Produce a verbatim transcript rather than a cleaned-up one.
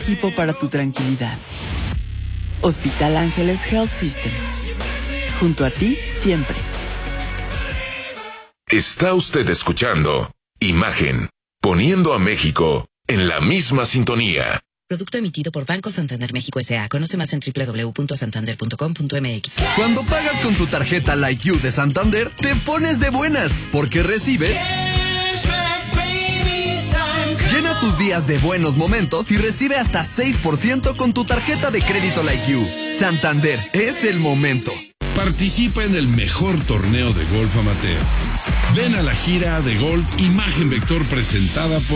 equipo para tu tranquilidad. Hospital Ángeles Health System. Junto a ti, siempre. Está usted escuchando Imagen, poniendo a México en la misma sintonía. Producto emitido por Banco Santander México S A Conoce más en doble u doble u doble u punto santander punto com punto m x. Cuando pagas con tu tarjeta Like You de Santander, te pones de buenas, porque recibes... Llena tus días de buenos momentos y recibe hasta seis por ciento con tu tarjeta de crédito Like You. Santander, es el momento. Participa en el mejor torneo de golf amateur. Ven a la gira de golf Imagen Vector presentada por